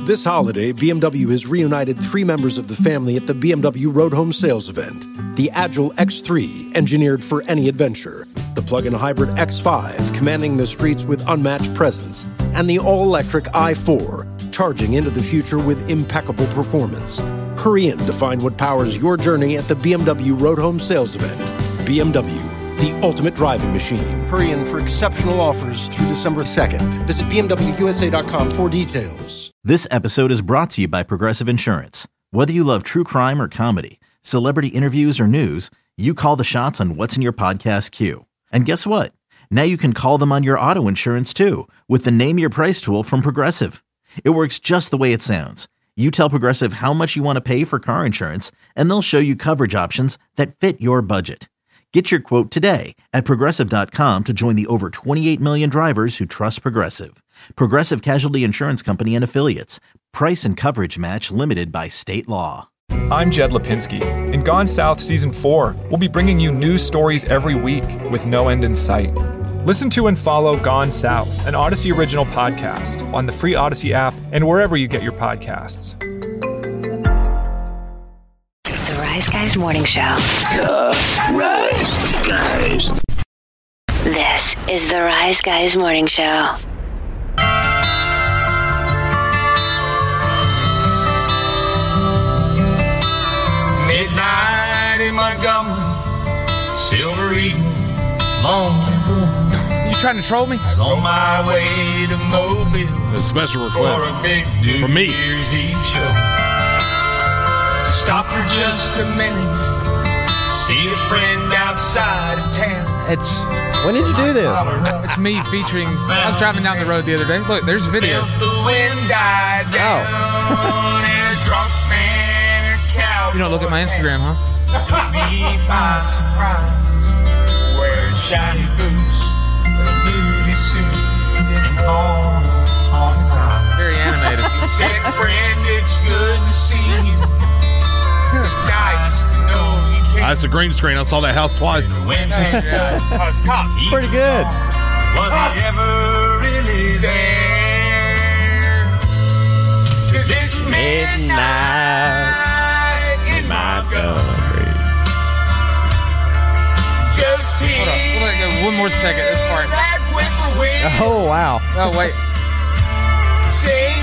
This holiday, BMW has reunited 3 members of the family at the BMW Road Home Sales event. The Agile X3, engineered for any adventure. The plug-in hybrid X5, commanding the streets with unmatched presence. And the all-electric i4, charging into the future with impeccable performance. Hurry in to find what powers your journey at the BMW Road Home Sales event. BMW, the ultimate driving machine. Hurry in for exceptional offers through December 2nd. Visit BMWUSA.com for details. This episode is brought to you by Progressive Insurance. Whether you love true crime or comedy, celebrity interviews or news, you call the shots on what's in your podcast queue. And guess what? Now you can call them on your auto insurance too with the Name Your Price tool from Progressive. It works just the way it sounds. You tell Progressive how much you want to pay for car insurance, and they'll show you coverage options that fit your budget. Get your quote today at Progressive.com to join the over 28 million drivers who trust Progressive. Progressive Casualty Insurance Company and Affiliates. Price and coverage match limited by state law. I'm Jed Lipinski. In Gone South Season 4, we'll be bringing you new stories every week with no end in sight. Listen to and follow Gone South, an Odyssey original podcast on the free Odyssey app and wherever you get your podcasts. The Rise Guys Morning Show. The Rise Guys. This is the Rise Guys Morning Show. Midnight in Montgomery, silver eating, lonely room. You trying to troll me? I was on my way to Mobile. A special request for a big New from me. Year's Eve show. So stop for just a minute, see a friend outside of town. When did you do this? It's me featuring. I was driving down the road the other day. Look, there's a video. Felt the wind die down. And a drunk man and a cow. You don't look at my Instagram, huh? Took me by surprise. Wearing shiny boots, a moody suit, and horn on his eyes. Very animated. He said, friend, it's good to see you. It's nice to know you can't. That's a green screen. I saw that house twice. When it's Pretty good. Was he ever really there? 'Cause it's midnight in Montgomery. Just here. Hold on. We'll let it go one more second. This part. That whippoorwill. Oh, wow. Oh, wait. Sing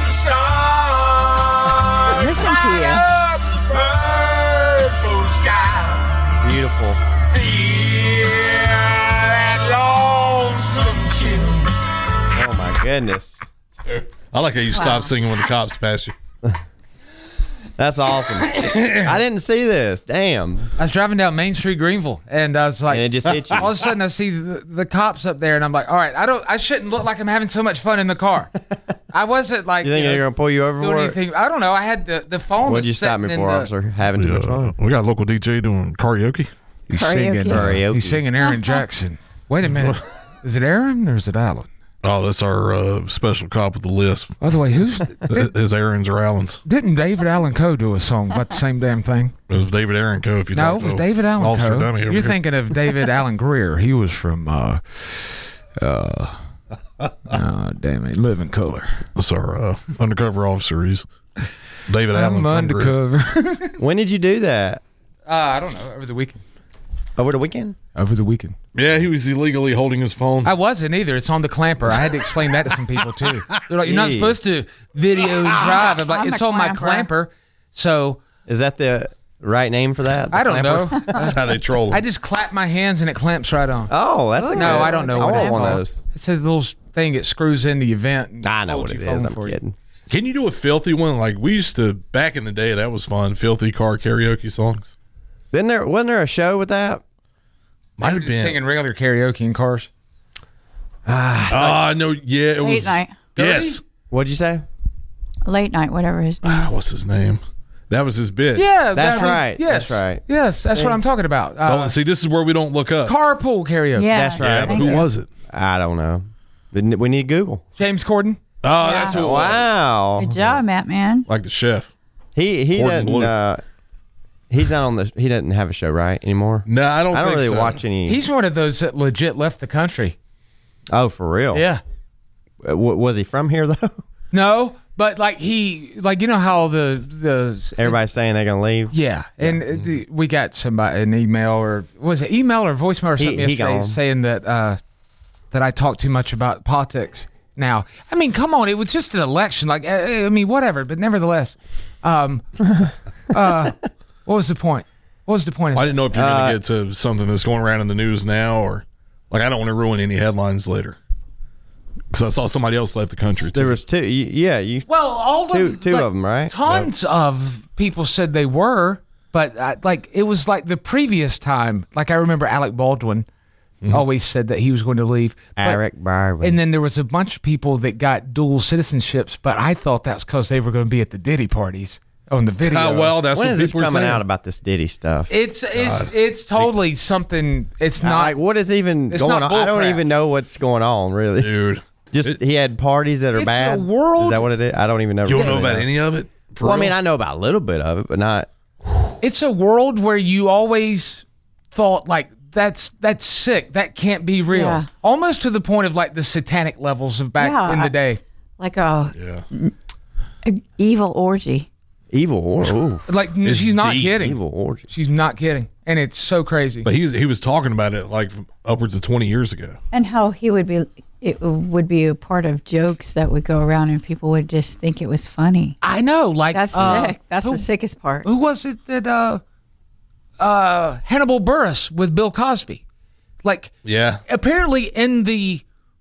stars. Listen to you. Up purple sky. Beautiful. Feel that lonesome chill. Oh, my goodness. I like how you stop singing when the cops pass you. That's awesome. I didn't see this. Damn. I was driving down Main Street, Greenville, and I was like, And it just hit you. all of a sudden I see the cops up there, and I'm like, all right, I shouldn't look like I'm having so much fun in the car. I wasn't like, You think they're going to pull you over doing for it? anything. I don't know. I had the phone. What did you was stop me sitting for, in officer? Having too much fun. We got a local DJ doing karaoke. He's Karaoke. singing. Karaoke. He's singing Aaron Jackson. Wait a minute. Is it Aaron or is it Alan? Oh, that's our special cop with the lisp. By the way, His Aaron's or Allen's. didn't David Allen Coe do a song about the same damn thing? It was David Aaron Coe. If you No, talk it was to David Allen Officer Coe. Dummy over You're here. thinking of David Allen Greer. He was from damn it, Living Color. That's our undercover officer. He's David Allen. I'm from Greer. undercover. When did you do that? I don't know. Over the weekend. Over the weekend? Over the weekend. Yeah, he was illegally holding his phone. I wasn't either. It's on the clamper. I had to explain that to some people too. They're like, you're not supposed to video and drive. I'm like, On it's the on my clamper. clamper. So Is that the right name for that? The I don't clamper? know. That's how they troll him. I just clap my hands and it clamps right on. Oh, that's a good. No, I don't know I what want it's one of called. those. It's a little thing that screws into your vent. And I know holds what it your is. phone I'm for you. kidding. Can you do a filthy one? Like we used to back in the day. That was fun. Filthy car karaoke songs. Wasn't there a show with that? Might I'm have just been. singing regular karaoke in cars. No, yeah, it Late was. night. Yes. What'd you say? Late night, whatever his name. What's his name? That was his bit. Yeah, That's that was- right. Yes, That's right. Yes, that's what I'm talking about. Oh, see, this is where we don't look up. Carpool karaoke. Yeah. That's right. Yeah, but Thank who you. was it? I don't know. We need Google. James Corden. Oh, that's who it was. Wow. Good job, Matt, man. Like the chef. He Gordon Blue. doesn't. He's not on the. He doesn't have a show right anymore. No, I don't I don't think really so. watch any. He's one of those that legit left the country. Oh, for real? Yeah. Was he from here though? No, But like you know how the Everybody's saying they're gonna leave. Yeah, and we got somebody an email or was it email or voicemail or something yesterday saying that that I talk too much about politics. Now, I mean, come on, it was just an election. Like, I mean, whatever. But nevertheless, what was the point? What was the point? I didn't know if you're going to get to something that's going around in the news now, or like I don't want to ruin any headlines later. Because I saw somebody else left the country. There was two. Yeah, well, all two of like, of them, right? Tons of people said they were, but like it was like the previous time. Like I remember Alec Baldwin always said that he was going to leave. Alec Baldwin. And then there was a bunch of people that got dual citizenships, but I thought that's because they were going to be at the Diddy parties on the video. Well, that's when what is this people coming are saying. out about this Diddy stuff? It's totally something. It's not like what is even it's going not on? I don't bullcrap. even know what's going on, really, Dude. Just he had parties that are It's bad. a world- Is that what it is? I don't even know. You don't know about any of it? Well, I mean, I know about a little bit of it, but not. It's a world where you always thought like that's sick. That can't be real. Yeah. Almost to the point of like the satanic levels of back in the day. Like a evil orgy. Evil. Ooh. Like It's she's not deep. kidding. Evil orgy. She's not kidding, and it's so crazy. But he was talking about it like upwards of 20 years ago. And how it would be a part of jokes that would go around and people would just think it was funny. I know, like That's sick. That's the sickest part. Who was it that Hannibal Buress with Bill Cosby? Like, Yeah. apparently in the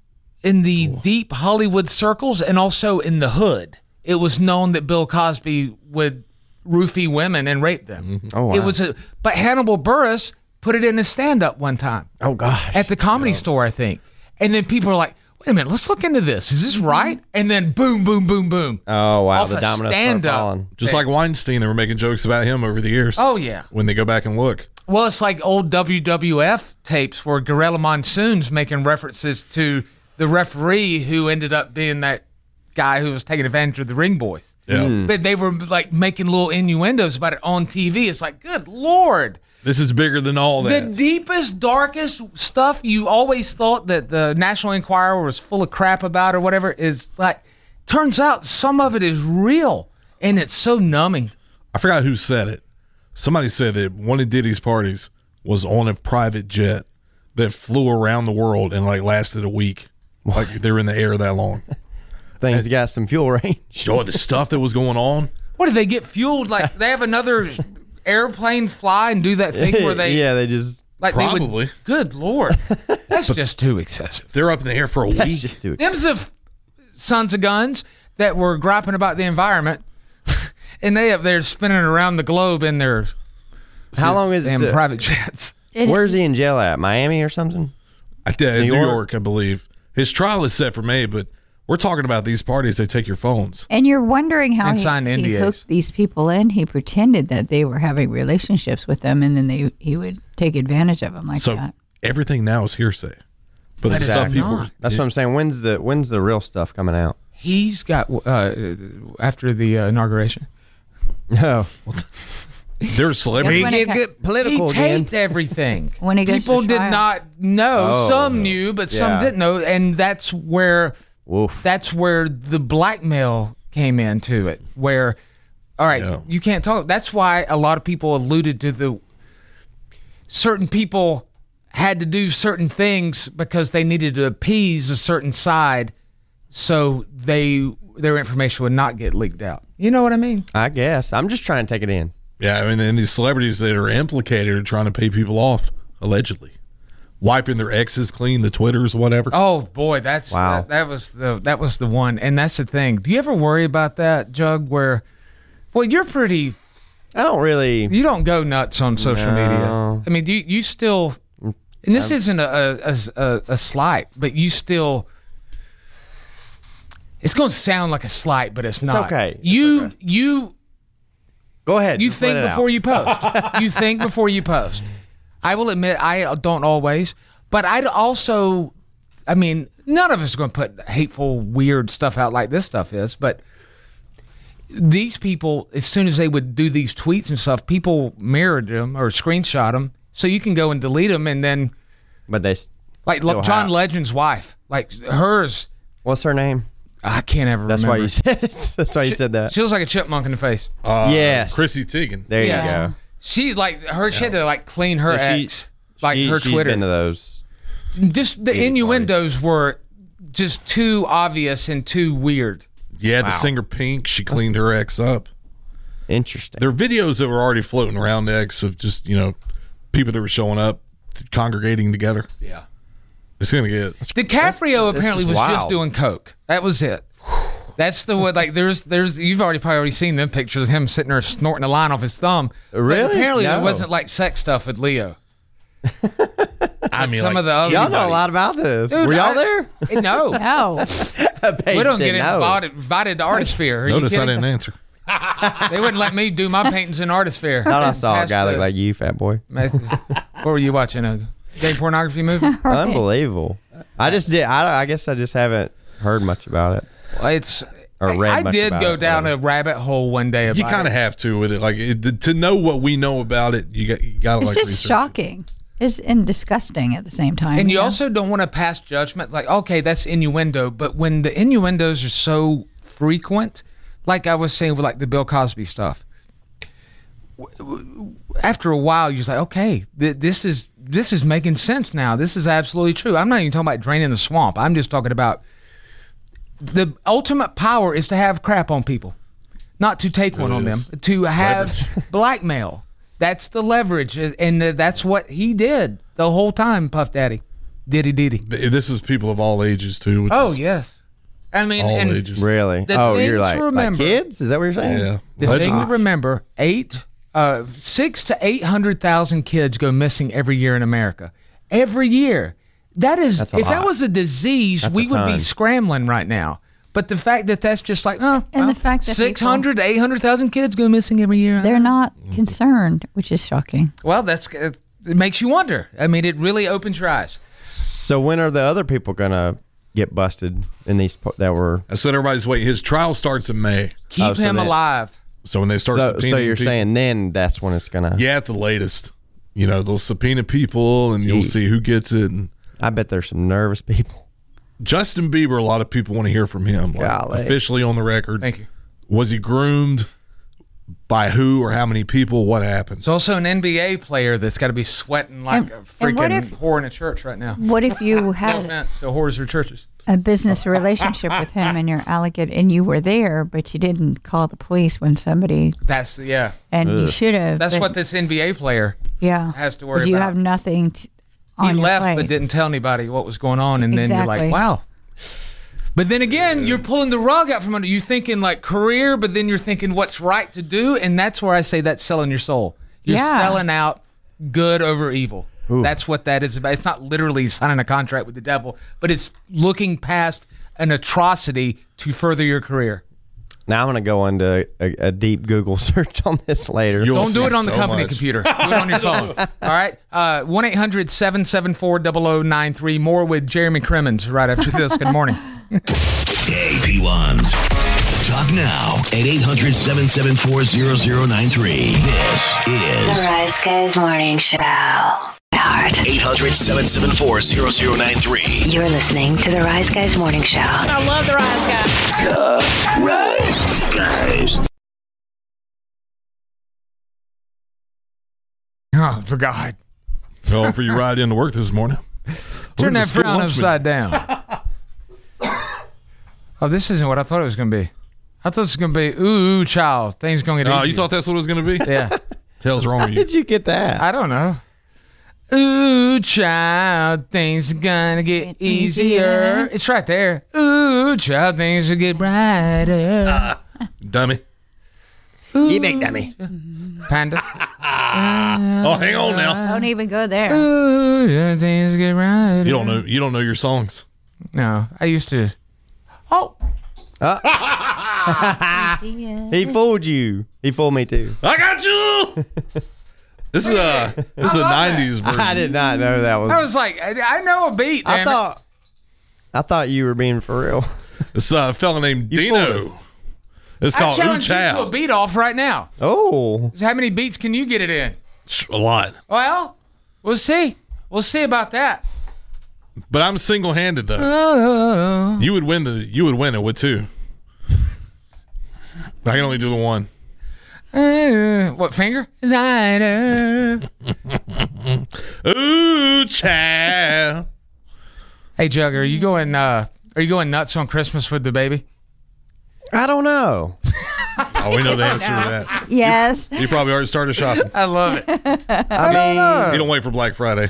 deep Hollywood circles and also in the hood, it was known that Bill Cosby would roofie women and rape them. Oh, wow. It was but Hannibal Buress put it in his stand-up one time. Oh gosh. At the Comedy Store, I think. And then people are like, wait a minute, let's look into this. Is this right? And then boom, boom, boom, boom. Oh wow, Off the a dominoes start stand-up. falling. Just like Weinstein, they were making jokes about him over the years. Oh, yeah. When they go back and look. Well, it's like old WWF tapes where Gorilla Monsoon's making references to the referee who ended up being that guy who was taking advantage of the Ring Boys. Yeah. But they were like making little innuendos about it on TV. It's like, good Lord. This is bigger than all The that. deepest, darkest stuff you always thought that the National Enquirer was full of crap about or whatever is like, turns out some of it is real. And it's so numbing. I forgot who said it. Somebody said that one of Diddy's parties was on a private jet that flew around the world and like lasted a week. Like they were in the air that long. Things got some fuel range. Oh, the stuff that was going on. What did they get fueled? Like they have another airplane fly and do that thing where they they just like Probably. They would, good Lord, that's just too excessive. They're up in the air for a that's week. just too. Them's of sons of guns that were griping about the environment, and they up there spinning around the globe in their How long is damn private jets. Where's he in jail at? Miami or something? New York, I believe. His trial is set for May, but we're talking about these parties. They take your phones. And you're wondering how And sign he NDAs. hooked these people in. He pretended that they were having relationships with them, and then he would take advantage of them like So that. everything now is hearsay. But the But it's stuff people not. That's what I'm saying. When's the real stuff coming out? He's got after the inauguration. No. They're celebrities. When it Get political He again. taped everything. When he goes People to did trial. not know. Oh, Some knew, but some yeah. didn't know, and that's where Woof. the blackmail came into it. Where, all right, Yeah. you can't talk. That's why a lot of people alluded to the certain people had to do certain things because they needed to appease a certain side, so their information would not get leaked out. You know what I mean? I guess. I'm just trying to take it in. Yeah, I mean, and these celebrities that are implicated are trying to pay people off, allegedly. Wiping their exes clean, the Twitters, whatever. Oh boy, that's Wow. that was the one, and that's the thing. Do you ever worry about that, Jug? Where, well, you're pretty. I don't really. You don't go nuts on social No. media. I mean, do you still? And this isn't a slight, but you still. It's going to sound like a slight, but it's not. okay. It's You Go ahead. you just let think it out. before you post. You think before you post. I will admit I don't always, but I'd also. I mean, none of us are going to put hateful, weird stuff out like this stuff is, but these people, as soon as they would do these tweets and stuff, people mirrored them or screenshot them, so you can go and delete them, and then But they. like still John have- Legend's wife, like hers. What's her name? I can't ever That's remember. why you said That's why you said that. She looks like a chipmunk in the face. Yes. Chrissy Teigen. There Yeah. you go. She like her. She had to like clean her ex, like her She's Twitter. been to those. Just the innuendos were just too obvious and too weird. Yeah, the singer Pink, she cleaned her ex up. Interesting. There are videos that were already floating around X of just, people that were showing up, congregating together. Yeah. It's going to get... DiCaprio apparently was just doing coke. That was it. That's the way, like, there's you've probably seen them pictures of him sitting there snorting a line off his thumb. Really? But apparently No. it wasn't like sex stuff with Leo. I mean, some of the other Y'all know a lot about this. Dude, Were y'all there? No. No. We don't get invited to Artisphere. Are you Notice I kidding? didn't answer. They wouldn't let me do my paintings in Artisphere. Thought I saw a Past guy look the- like you, fat boy. What were you watching? A gay pornography movie? Unbelievable. I just did. I guess I just haven't heard much about it. Well, it's. Or read I much did about go it, down whatever. a rabbit hole one day about You kind of have to with it. Like, to know what we know about it, you got to It's like just research. shocking. It's and disgusting at the same time. And you know? also don't want to pass judgment like, okay, that's innuendo. But when the innuendos are so frequent, like I was saying with like the Bill Cosby stuff, after a while, you're just like, okay, this is making sense now. This is absolutely true. I'm not even talking about draining the swamp. I'm just talking about the ultimate power is to have crap on people, not to take one on them, to have blackmail. That's the leverage, and that's what he did the whole time, Puff Daddy. Diddy. This is people of all ages, too. Which Oh, is yeah. I mean, all and ages. Really? The Oh, thing you're to like remember- kids? Is that what you're saying? Yeah. the thing to remember, 600,000 to 800,000 kids go missing every year in America. Every year. That is, That's a if that lot. was a disease, That's we a would be ton. scrambling right now. But the fact that that's just like, oh, And the fact that 600 to 800,000 kids go missing every year. They're not concerned, which is shocking. Well, it makes you wonder. I mean, it really opens your eyes. So when are the other people gonna get busted in these that were? That's what everybody's waiting. His trial starts in May. Keep so him that- alive. So when they start So subpoenaing you're people- saying then that's when it's gonna? Yeah, at the latest. They'll subpoena people and you'll Jeez. see who gets it. And I bet there's some nervous people. Justin Bieber, a lot of people want to hear from him. Like, Golly. officially on the record. Thank you. Was he groomed? By who or how many people? What happened? It's also an NBA player that's got to be sweating like a And freaking what if- whore in a church right now. What if you No had offense to whores or churches. a business relationship with him and you're alleged and you were there, but you didn't call the police when somebody That's, yeah. and you should have. That's but- what this NBA player yeah has to worry but you about. have nothing. He On your left plate. but didn't tell anybody what was going on, and then you're like, Exactly. wow. But then again, you're pulling the rug out from under you, thinking like career, but then you're thinking what's right to do, and that's where I say that's selling your soul. You're Yeah. selling out good over evil. That's what that is about. It's not literally signing a contract with the devil, but it's looking past an atrocity to further your career. Now I'm gonna go into a deep Google search on this later. You'll Don't do see it on the so company much. computer. Do it on your phone. All right? 1-800-774-0093. More with Jeremy Crimmins right after this. Good morning. Hey, P1s. Talk now at 800-774-0093. This The is Rise Guys Morning Show. Powered. 800-774-0093. You're listening to the Rise Guys Morning Show. The Rise Guys. Oh, for God. Well, for your ride into work this morning. Turn Look that at the school frown lunch upside down. Oh, this isn't what I thought it was going to be. I thought it was going to be, ooh, child. Things going to get Oh, easier. you thought that's what it was going to be? Yeah. Hell's wrong How with you? did you get that? I don't know. Ooh, child, things are going to get easier. It's right there. Ooh, child, things will get brighter. Dummy. You big dummy. Panda. Oh, hang on now. Don't even go there. Ooh, child, things will get brighter. You don't know your songs. No, I used to. Oh. He fooled you. He fooled me too. I got you. This is a 90s version. I did not know that was. I was like, I know a beat. I damn it. thought you were being for real. It's a fella named You fooled Dino. us. It's I called Ooh challenge you to a Child. beat off right now. Oh, So how many beats can you get it in? A lot. Well, we'll see. We'll see about that. But I'm single-handed though. Oh. You would win it with two. I can only do the one. What finger? Zyder. Ooh, child. Hey, Jug, are you going nuts on Christmas with the baby? I don't know. Oh, we know the answer to that. Yes. You probably already started shopping. I love it. I mean, You don't wait for Black Friday.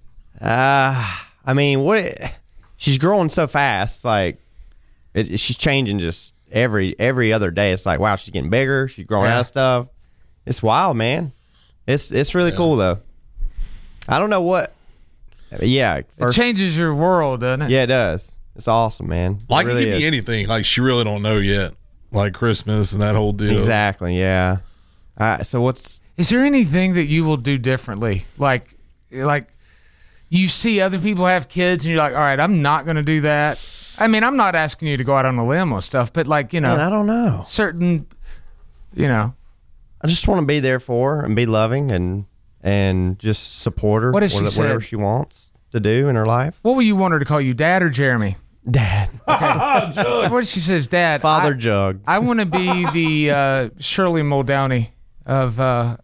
I mean, she's growing so fast. Like, she's changing just every other day. It's like, wow, she's getting bigger. She's growing out of stuff. It's wild, man. It's really cool though. I don't know what. Yeah, It changes your world, doesn't it? Yeah, it does. It's awesome, man. Like, really it could be anything. Like, she really don't know yet. Like Christmas and that whole deal. Exactly. Yeah. So is there anything that you will do differently? Like you see other people have kids and you're like, all right, I'm not going to do that. I mean, I'm not asking you to go out on a limb or stuff, but like, you know, Man, I don't know. Certain, you know, I just want to be there for her and be loving and just support her. What if she whatever said? she wants to do in her life. What would you want her to call you, Dad or Jeremy? Dad. Okay. What if she says, Dad? Father Jug. I want to be the Shirley Muldowney of.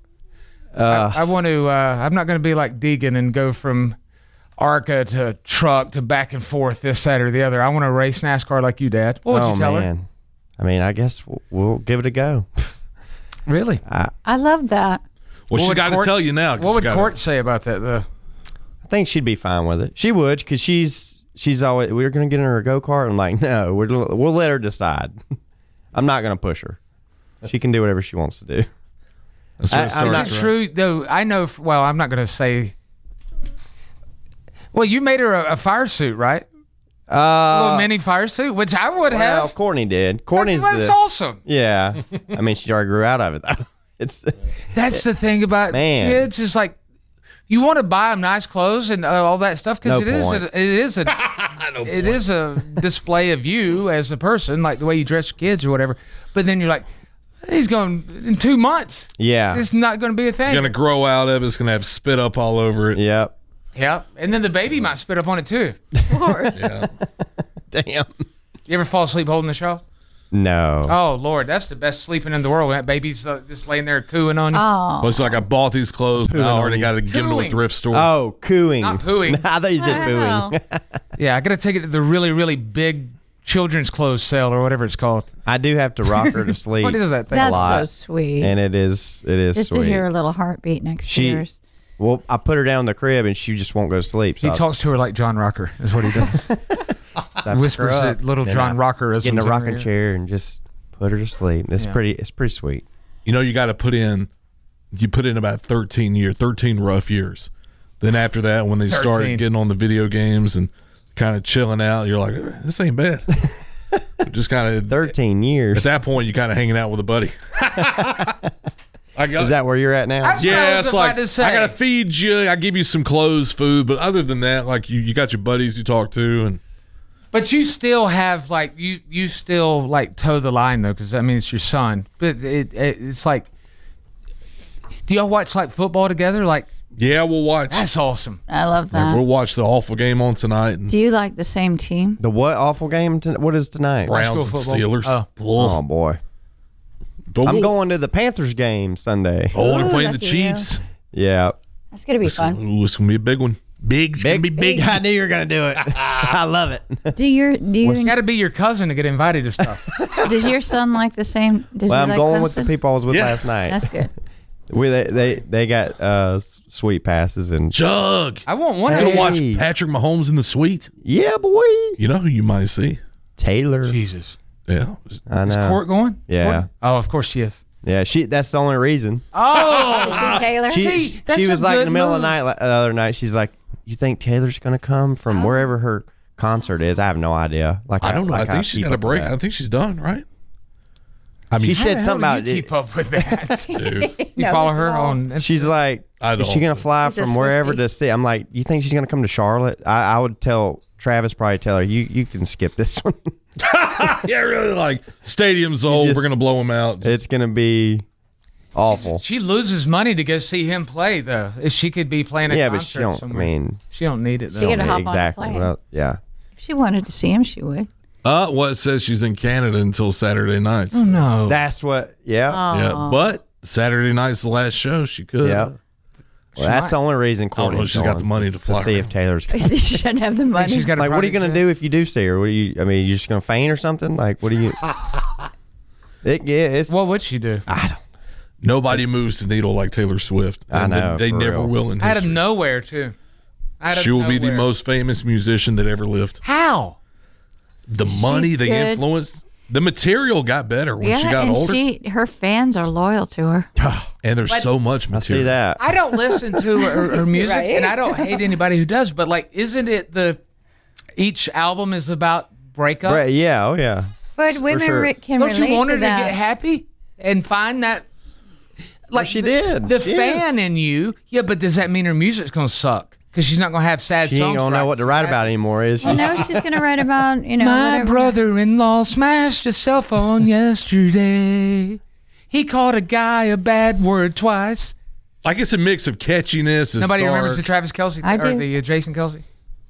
I want to. I'm not going to be like Deegan and go from ARCA to truck to back and forth this side or the other. I want to race NASCAR like you, Dad. What would you tell her? I mean, I guess we'll give it a go. Really? I love that. Well, she got to tell you now. What would Court say about that, though? I think she'd be fine with it. She would, because she's always, we're going to get in her a go-kart. I'm like, no, we'll let her decide. I'm not going to push her. She can do whatever she wants to do. Is it true, though? I know, well, I'm not going to say. Well, you made her a fire suit, right? A little mini fire suit, which I would have. Well, Courtney did. Courtney's That's awesome. Yeah. I mean, she already grew out of it, though. That's the thing about kids. It's like, you want to buy them nice clothes and all that stuff because it is a display of you as a person, like the way you dress your kids or whatever. But then you're like, he's going in 2 months. Yeah, it's not going to be a thing. You're going to grow out of it. It's going to have spit up all over it. Yep. And then the baby might spit up on it too. Yeah. Damn. You ever fall asleep holding the shawl? No. Oh Lord, that's the best sleeping in the world. That baby's just laying there cooing on you. Oh. Well, it's like I bought these clothes, and I already got to give them to a thrift store. Oh, cooing. Not pooing. I thought you said booing. Yeah, I got to take it to the really, really big children's clothes sale or whatever it's called. I do have to rock her to sleep. What is that thing? That's a lot, so sweet. and it is just sweet. to hear her little heartbeat next to yours. Well, I put her down in the crib, and she just won't go to sleep. So He talks to her like John Rocker, is what he does. so Whispers that little John Rocker get in a rocking chair and just put her to sleep. It's pretty sweet. You know, you got to put in about 13 rough years. Then after that, when they start getting on the video games and kind of chilling out, you're like, this ain't bad. Just kind of 13 years. At that point, you're kind of hanging out with a buddy. Is that where you're at now? Yeah, it's like I gotta feed you. I give you some clothes, food, but other than that, like you got your buddies you talk to, and but you still have like you still like toe the line though, because I mean it's your son. But it's like, do y'all watch like football together? Like, yeah, we'll watch. That's awesome. I love that. Yeah, we'll watch the awful game on tonight. And do you like the same team? The what awful game? What is tonight? Browns and Steelers. Oh boy. I'm going to the Panthers game Sunday. Oh, they're playing the Chiefs. Yeah. That's going to be fun. Ooh, it's going to be a big one. It's going to be big. I knew you were going to do it. I love it. Do you got to be your cousin to get invited to stuff. Does your son like the same? I'm going with the people I was with last night. That's good. They got suite passes and Jug. I want one to watch Patrick Mahomes in the suite. Yeah, boy. You know who you might see? Taylor. Jesus. Yeah. I know. Is Court going? Yeah. Court? Oh, of course she is. Yeah, that's the only reason. Oh, see Taylor. She was like in the middle of the night the other night. She's like, "You think Taylor's going to come from wherever her concert is?" I have no idea. Like I don't know. Like I think she's got a break. I think she's done. Right. I mean, she said something about you keep up with that. Dude. You follow her on. She's like, is she going to fly from wherever to see? I'm like, you think she's going to come to Charlotte? I would tell Travis, probably tell her, you can skip this one. Yeah, really. Like stadium's old. We're going to blow them out. It's going to be. Awful. She loses money to go see him play, though. If she could be playing a Yeah, concert but she don't. somewhere. I mean, she don't need it, though. She could hop on a exactly. plane. Well, yeah. If she wanted to see him, she would. Well, it says she's in Canada until Saturday nights. Oh, no. That's what. Yeah. Yeah, but Saturday night's the last show. She could. Yeah. Well, that's the only reason Courtney's she's got the money to fly see her. if Taylor's. She shouldn't have the money. She's got a Like, what are you private gonna jet? do if you do see her? What are you? I mean, you just gonna faint or something? Like, what do you? It's. What would she do? I don't. Nobody moves the needle like Taylor Swift. I And know, They for never real. will in Out of history. nowhere, too. Out of She will be the nowhere. most famous musician that ever lived. How? The money, the good. influence, the material got better when she got and older. her fans are loyal to her. And there's so much I material. see that. I don't listen to her music, Right. and I don't hate anybody who does, but, like, isn't it each album is about breakup? Right, yeah. Oh yeah. But women sure. can Don't relate you want her to to that. get happy and find that? Like she did. The Yes. fan in you, yeah. But does that mean her music's gonna suck? Because she's not gonna have sad She songs. ain't gonna know what to write about anymore, is she? Well, no, she's going to write about, My whatever. brother-in-law smashed his cell phone yesterday. He called a guy a bad word twice. Like it's a mix of catchiness. And Nobody dark. remembers the Travis Kelce I or do. the Jason Kelce.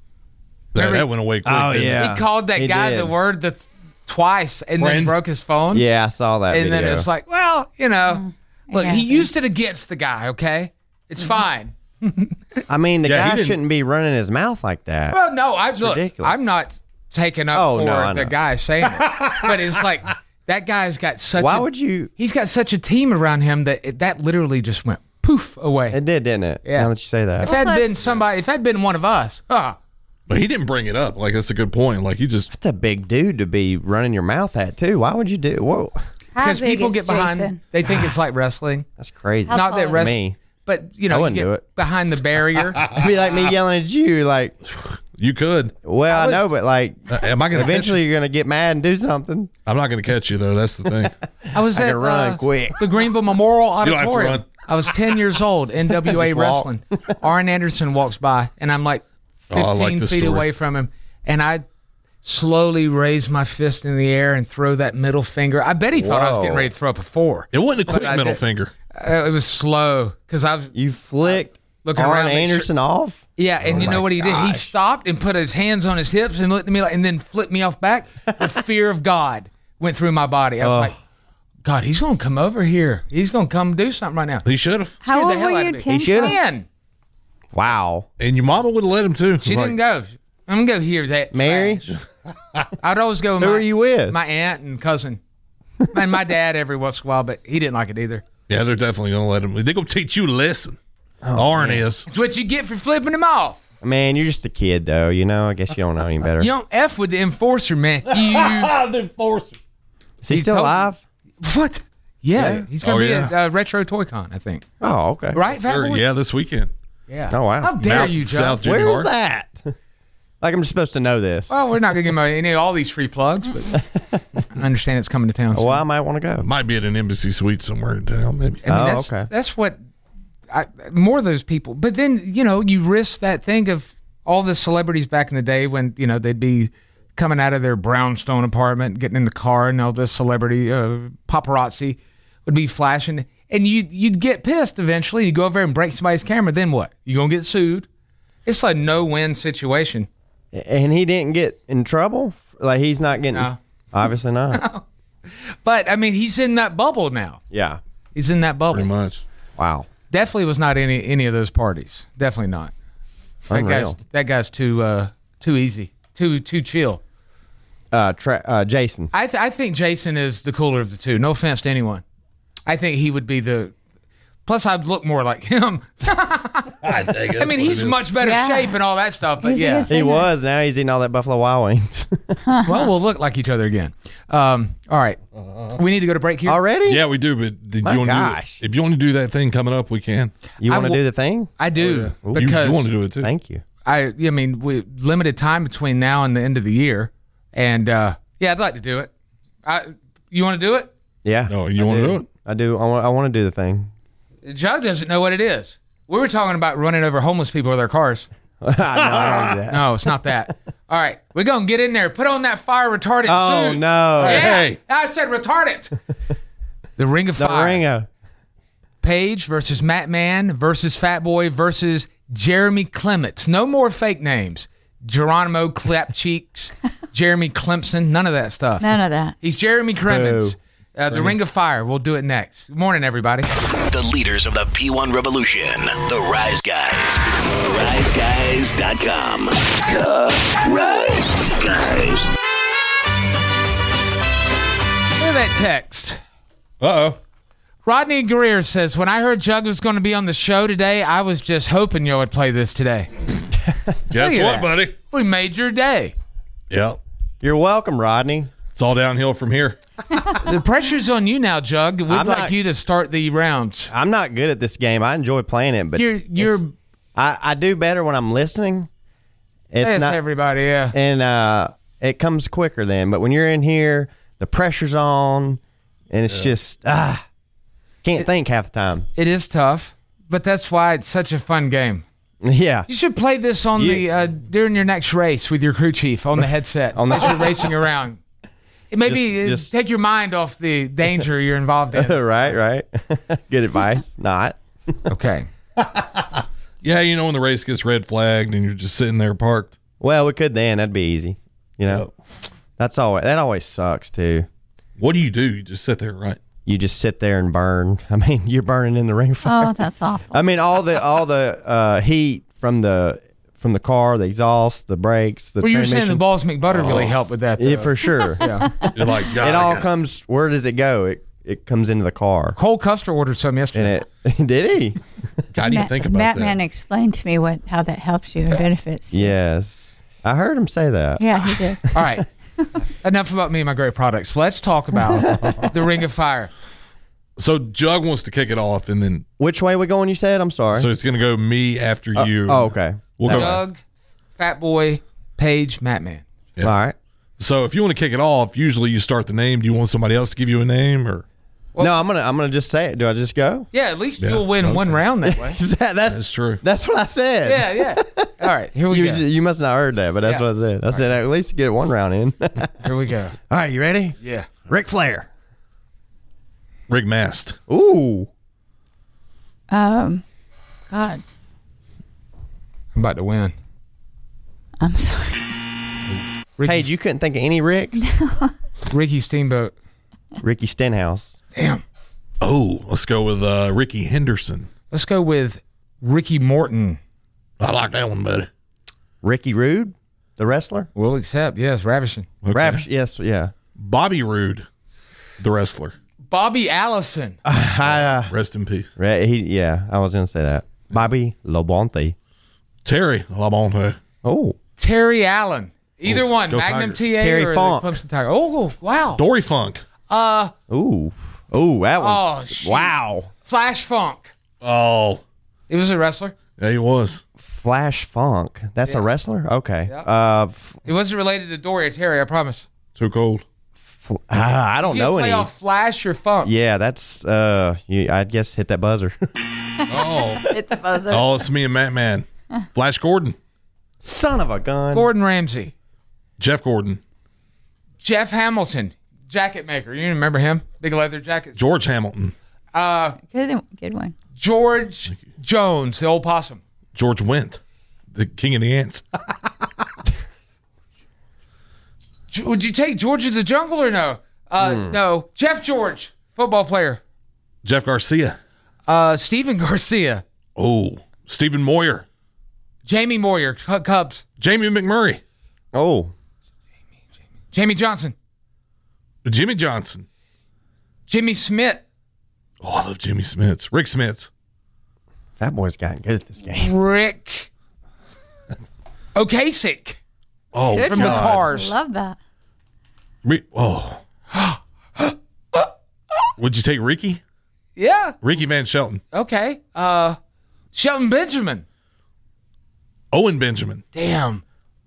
That went away quick. Oh, didn't it? yeah. He called that he guy did. the word twice and then Friend? broke his phone. Yeah, I saw that. And then video. it's like, well, look, Yeah. he used it against the guy, okay? It's fine. I mean, the Yeah, he guy didn't- shouldn't be running his mouth like that. Well, no, look, ridiculous. I'm not taking up Oh, for no, I the know. guy saying it. But it's like, that guy's got such Why would you? he's got such a team around him that literally just went poof away. It did, didn't it? Yeah. Now that you say that. If that had been somebody, if that had been one of us, But he didn't bring it up. Like that's a good point. Like he just That's a big dude to be running your mouth at, too. Why would you do? Whoa. How because big people is get behind, Jason? they think it's like wrestling. That's crazy. How Not tall that is wrestling, me. but I you wouldn't get do it. behind the barrier. It'd be like me yelling at you, like, you could. well, I know, but like, Am I gonna eventually you're going to get mad and do something. I'm not gonna catch you though. That's the thing. I was I at can run quick. the Greenville Memorial don't have to Auditorium. run. I was 10 years old, NWA Just walk. wrestling. Arn Anderson walks by, and I'm like 15 Oh, I like this feet story. away from him, and I slowly raise my fist in the air and throw that middle finger. I bet he thought I was Whoa. getting ready to throw up a 4. It wasn't a quick I middle did. finger. It was slow because I was You flicked looking Arn around, make sure- Anderson off? Yeah, and you know what he did? He stopped and put his hands on his hips and looked at me like, and then flipped me off back. The fear of God went through my body. I was like, God, he's gonna come over here. He's gonna come do something right now. He should have. How Scared the old hell were out you? of me. 10? He should've. 10. Wow. And your mama would have let him too. She Like, didn't go. I'm gonna go hear that. Mary? trash. I'd always go with Who my, are you with? my aunt and cousin. And my dad every once in a while, but he didn't like it either. Yeah, they're definitely gonna let him. They're gonna teach you a lesson. Arn is. It's what you get for flipping him off. Man, you're just a kid, though. You know, I guess you don't know any better. You don't F with the enforcer, man. You, The enforcer. Is he He still told- alive? what? Yeah, Yeah? he's gonna Oh, be yeah. at Retro Toy Con, I think. Oh, okay. Right, Fat Sure, Boy? yeah, this weekend. Yeah. Oh, wow. How dare Mount you, Joe? South Junior Where's Hard. that? Like I'm just supposed to know this. Well, we're not gonna give him any of all these free plugs, but I understand it's coming to town soon. Well, I might want to go. Might be at an embassy suite somewhere in town, maybe. I mean, Oh, that's, okay. That's what more of those people. But then you risk that thing of all the celebrities back in the day when they'd be coming out of their brownstone apartment, getting in the car, and all this celebrity paparazzi would be flashing, and you'd get pissed eventually. You go over there and break somebody's camera. Then what? You gonna get sued? It's a no-win situation. And he didn't get in trouble? Like he's not getting. No. Obviously not. But I mean, he's in that bubble now. Yeah. He's in that bubble. Pretty much. Wow. Definitely was not any of those parties. Definitely not. Unreal. That guy's too easy, too chill. Jason. I think Jason is the cooler of the two. No offense to anyone. I think he would be the. Plus, I'd look more like him. I mean, he's much better Yeah. shape and all that stuff. But He's a yeah, good He singer. was. Now he's eating all that Buffalo Wild Wings. well, we'll look like each other again. All right, we need to go to break here. Already? Yeah, we do. But did My you want to gosh. if you want to do that thing coming up, we can. You I want to will- do the thing? I do You because want to do it too? Thank you. I mean, we limited time between now and the end of the year, and yeah, I'd like to do it. You want to do it? Yeah. No, you want to do it? I do. I want to do the thing. Joe doesn't know what it is. We were talking about running over homeless people with their cars. No, I don't do that. No, it's not that. All right, we're gonna get in there. Put on that fire retardant Oh, suit. no. Yeah, Hey. I said retardant. The Ring of The Fire. Ringo. Page versus Matt Mann versus Fat Boy versus Jeremy Clements. No more fake names. Geronimo Clapcheeks, Jeremy Clemson, none of that stuff. None of that. He's Jeremy Clements. The Ring of Fire. We'll do it next. Good morning, everybody. The leaders of the P1 revolution, the Rise Guys. RiseGuys.com. The Rise Guys. Look at that text. Uh-oh. Rodney Greer says, when I heard Jug was going to be on the show today, I was just hoping you would play this today. Guess Look at what, that. buddy? We made your day. Yeah. You're welcome, Rodney. It's all downhill from here. The pressure's on you now, Jug. We'd I'm like not- you to start the rounds. I'm not good at this game. I enjoy playing it, but You're I do better when I'm listening. It's Yes, not everybody, yeah. and it comes quicker then. But when you're in here, the pressure's on, and it's just can't think half the time. It is tough, but that's why it's such a fun game. Yeah, You should play this on the during your next race with your crew chief on the headset as you're racing around. Maybe Just- take your mind off the danger you're involved in. right. Good advice. Not. Okay. Yeah, you know when the race gets red flagged and you're just sitting there parked. Well, we could then. That'd be easy. You know, that always sucks too. What do? You just sit there, right? You just sit there and burn. I mean, you're burning in the ring fire. Oh, that's awful. I mean, all the heat from the car, the exhaust, the brakes, the Well, you're transmission. saying the Balls McButter really helped with that, though. Yeah, for sure. Yeah. You're like, God, It I all got- comes. Where does it go? It comes into the car, Cole Custer ordered some yesterday. and it did he? How do you think about that? Batman explained to me how that helps you and benefits. Yes, I heard him say that. Yeah, he did. All right. Enough about me and my great products. Let's talk about the Ring of Fire. So Jug wants to kick it off, and then Which way we going? You said. I'm sorry. so it's going to go me after you. Oh, okay. We'll go. Doug, Fat Boy, Page, Matt Man. Yeah. All right. So if you want to kick it off, usually you start the name. Do you want somebody else to give you a name, or No, I'm gonna just say it. Do I just go? Yeah, at least you'll win one round that way. that's true? That's what I said. Yeah. All right, here we go. You must not have heard that, but that's Yeah. what I said. I said at least get one round in. Here we go. All right, you ready? Yeah. Ric Flair. Rig Mast. Ooh. God, I'm about to win. I'm sorry. Paige, you couldn't think of any Ricks? Ricky Steamboat. Ricky Stenhouse. Damn. Oh, let's go with Ricky Henderson. Let's go with Ricky Morton. I like that one, buddy. Ricky Rude, the wrestler. We'll accept. Yes, ravishing. Okay. Ravish, yes, yeah. Bobby Roode, the wrestler. Bobby Allison. Rest in peace. Yeah, I was gonna say that. Bobby Labonte. Terry Labonte. Oh, Terry Allen. Either one. go Magnum Tigers. TA Terry or Funk. the Clemson Tiger. Oh, wow. Dory Funk. ooh, that one's shoot. wow. Flash Funk. Oh, He was a wrestler. yeah, he was. Flash Funk. That's a wrestler. Okay. Yeah. He wasn't related to Dory or Terry, I promise. Too cold. I don't You know play any. off Flash or Funk. Yeah, that's I guess hit that buzzer. Oh, Hit the buzzer. oh, it's me and Matt Man. Flash Gordon. Son of a gun. Gordon Ramsay. Jeff Gordon. Jeff Hamilton. Jacket maker. You remember him? Big leather jackets. George Hamilton. Good one. George Jones, the old possum. George Wendt, the king of the ants. Would you take George of the Jungle or no? No. Jeff George, football player. Jeff Garcia. Steven Garcia. Oh, Stephen Moyer. Jamie Moyer, Cubs. Jamie McMurray. Oh, Jamie Johnson. Jimmy Johnson. Jimmy Smith. Oh, I love Jimmy Smits. Rick Smits. that boy's gotten good at this game. Rick Ocasek Oh, Good from the one. Cars. Love that. Oh. Would you take Ricky? Yeah. Ricky Van Shelton. Okay. Shelton Benjamin. Owen Benjamin. Damn.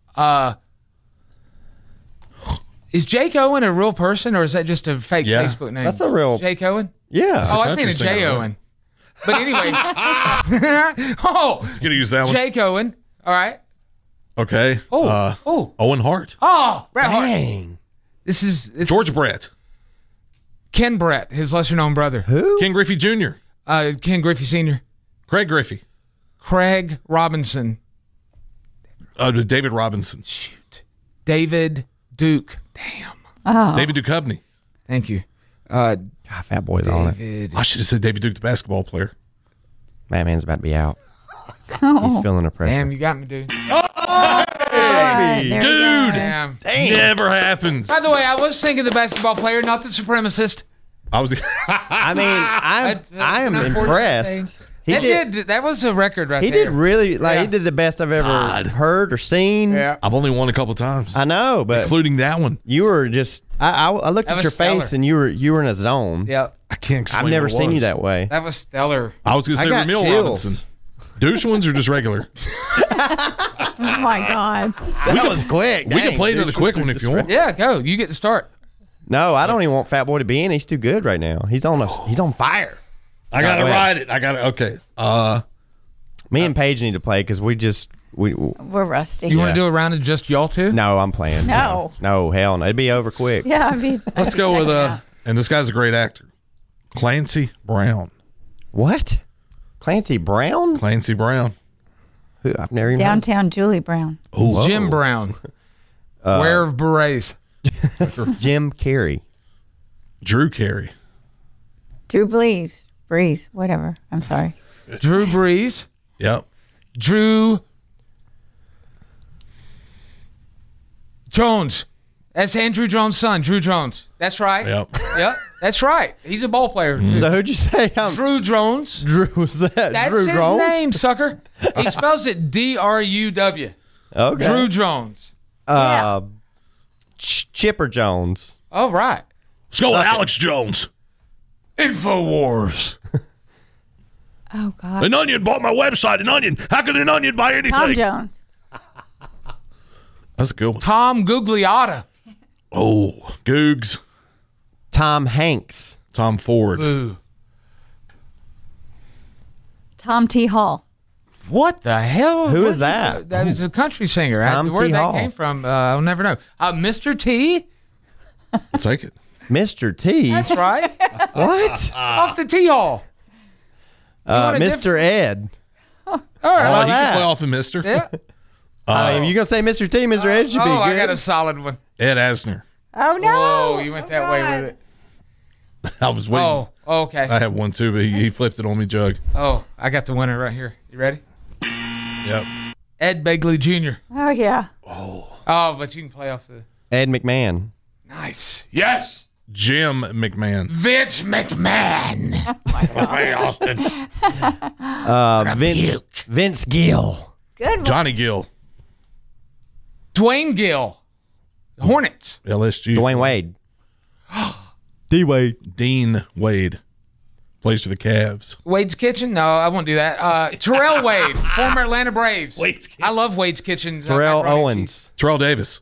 Is Jake Owen a real person or is that just a fake Yeah. Facebook name? That's a real- Jake Owen? Yeah. Oh, I was thinking country of Jay singer. Owen. But anyway. Oh, You gonna use that one? Jake Owen. All right. Okay. Oh. Owen Hart. Oh, Bret Hart. Dang. This George is Brett. Ken Brett, his lesser known brother. Who? Ken Griffey Jr. Ken Griffey Sr. Craig Griffey. Craig Robinson. David Robinson. Shoot. David Duke. Damn. Oh. David Duchovny. Thank you. God, Fat Boy's on it. I should have said David Duke, the basketball player. Man's about to be out. He's feeling the pressure. Damn, you got me, dude. Baby. Dude. Damn. Never happens. By the way, I was thinking the basketball player, not the supremacist. I was. I mean, I am impressed. That was a record right there. He did really, he did the best I've ever heard or seen. Yeah. I've only won a couple times. I know, but including that one. You were just, I looked at your face and you were in a zone. Yeah. I can't explain. I've never seen you that way. That was stellar. I was going to say Ramil Robinson. Douche ones or just regular? Oh my God. That was quick. We can play another quick one if you want. Yeah, go. You get to start. No, I don't even want Fat Boy to be in. He's too good right now. He's on fire. I gotta ride it. Okay. Me and Paige need to play because we're rusty. You want to do a round of just y'all two? No, I'm playing. No, hell no. It'd be over quick. Yeah, let's go with and this guy's a great actor, Clancy Brown. What? Clancy Brown? Clancy Brown. Who? I've never even Downtown Julie Brown. Oh, Jim Brown. Wearer of berets. Jim Carrey. Drew Carey. Drew Brees, whatever. I'm sorry. Drew Brees. Yep. Drew Jones. That's Andrew Jones' son, Drew Jones. That's right. Yep. Yep. That's right. He's a ball player. So who'd you say? Drew Jones. Drew was that? That's Drew his Jones? name, sucker. He spells it D-R-U-W. Okay. Drew Jones. Chipper Jones. Oh, right. Let's go with Alex Jones. InfoWars. Oh, God. An onion bought my website. An onion. How can an onion buy anything? Tom Jones. That's a good one. Tom Gugliotta. Oh, Googs. Tom Hanks. Tom Ford. Ooh. Tom T. Hall. What the hell? Who is that? That was a country singer. Tom Where T. that Hall. came from, I'll never know. Mr. T? I'll take it. Mr. T. That's right. What? Off the T Hall. want a Mr. Ed. All right. Oh, he that? can play off of Mister. Yeah. I mean, you gonna say Mr. T? Mr. Ed should be good. I got a solid one. Ed Asner. Oh, no. Oh, you went that way with it. I was waiting. Oh, okay. I have one too, but he flipped it on me, Jug. Oh, I got the winner right here. You ready? Yep. Ed Begley Jr. Oh, yeah. Oh, but you can play off the. Ed McMahon. Nice. Yes. Jim McMahon. Vince McMahon. Hey, Austin. Vince Gill. Good one. Johnny Gill. Dwayne Gill. Hornets. LSG. Dwayne Wade. D Wade. Dean Wade. Plays for the Cavs. Wade's Kitchen? No, I won't do that. Terrell Wade, former Atlanta Braves. Wade's Kitchen. I love Wade's Kitchen. Terrell macaroni and Owens. cheese. Terrell Davis.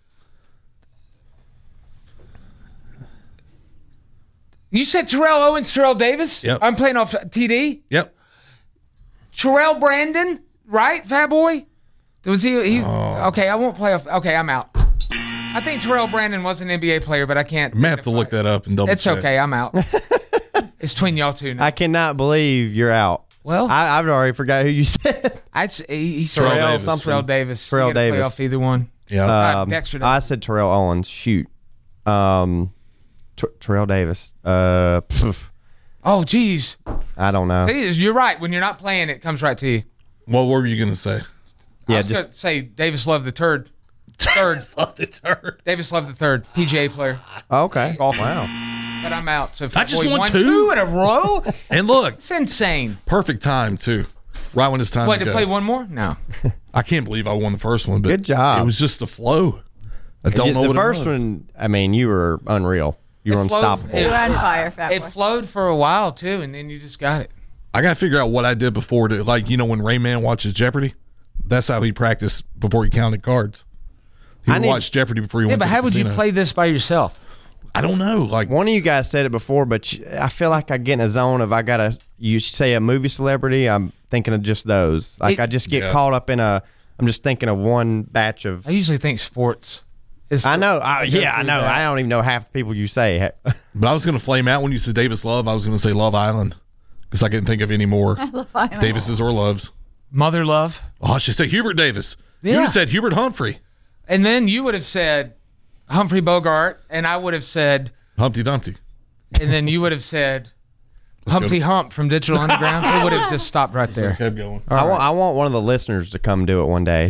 You said Terrell Owens, Terrell Davis? Yep. I'm playing off TD. Yep. Terrell Brandon, right, Fat Boy? Was he? He's okay. I won't play off. Okay, I'm out. I think Terrell Brandon was an NBA player, but I can't. I may have to look that up and double It's check. okay. I'm out. It's between y'all two now. I cannot believe you're out. Well, I've already forgot who you said. He said Terrell Davis. something. Terrell Davis. Terrell You gotta play Davis. off either one. Yeah. Dexter. I said Terrell Owens. Shoot. Terrell Davis. Oh, geez. I don't know. See, you're right. When you're not playing, it comes right to you. What were you going to say? I was going to say Davis Love the Third. Love the turd. Davis Love the Third, PGA player. Okay. Golfer. Wow. But I'm out. So I just boy, won won two? 2 in a row? And look, It's insane. perfect time, too. Right when it's time What, to to go. play one more? No. I can't believe I won the first one, but Good job. It was just the flow. I don't know The what first it was. one, I mean, you were unreal. You were It flowed- unstoppable. You're on fire, Fat It Boy. flowed for a while, too, and then you just got it. I got to figure out what I did before to, like, you know, when Rayman watches Jeopardy, that's how he practiced before he counted cards. He would watch Jeopardy before he Yeah, went but to the how would you casino. play this by yourself? I don't know. Like, One of you guys said it before, but I feel like I get in a zone of you say a movie celebrity, I'm thinking of just those. Like I just get caught up in I'm just thinking of one batch of. I usually think sports. I know. I know. I don't even know half the people you say. but I was going to flame out when you said Davis Love. I was going to say Love Island Because I couldn't think of any more Davises or Loves. Mother Love. Oh, I should say Hubert Davis. Yeah. You would have said Hubert Humphrey. And then you would have said Humphrey Bogart, and I would have said Humpty Dumpty. And then you would have said Humpty Hump from Digital Underground. It would have just stopped right there. Kept going. I want one of the listeners to come do it one day.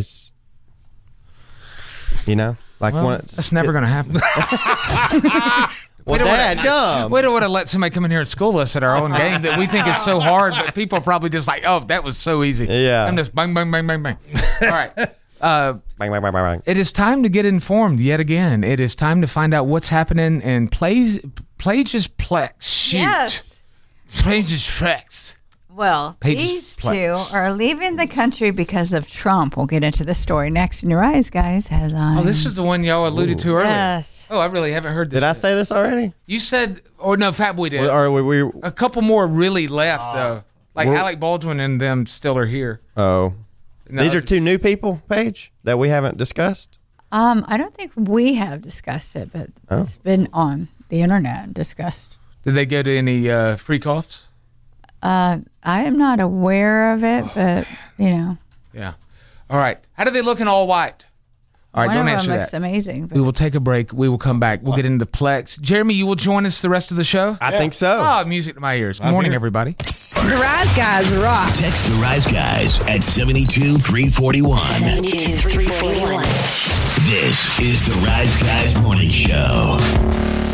You know, like Well, that's never going to happen. Well, Dad, come. We don't want to let somebody come in here and school us at our own game that we think is so hard, but people are probably just like, oh, that was so easy. Yeah. I'm just bang, bang, bang, bang, bang. All right. Bang, bang, bang, bang, bang. It is time to get informed yet again. It is time to find out what's happening in Plage's Plex. Shoot. Yes. Plage's Plex. Well, Pages these two are leaving the country because of Trump. We'll get into the story next in your eyes, guys. Oh, this is the one y'all alluded to earlier. Yes. Oh, I really haven't heard this. Did I say this already? You said, or no, Fat Boy did. Or we A couple more really left, though. Like Alec Baldwin and them still are here. Oh. No, These are two new people, Paige, that we haven't discussed? I don't think we have discussed it, but it's been on the internet and discussed. Did they go to any freak offs? I am not aware of it, but, you know. Yeah. All right. How do they look in all white? All right, One don't of answer them that. looks amazing. We will take a break. We will come back. We'll get into Plex. Jeremy, you will join us the rest of the show? I think so. Oh, music to my ears. Good morning, everybody. The Rise Guys rock. Text the Rise Guys at 72341. 72341. This is the Rise Guys Morning Show.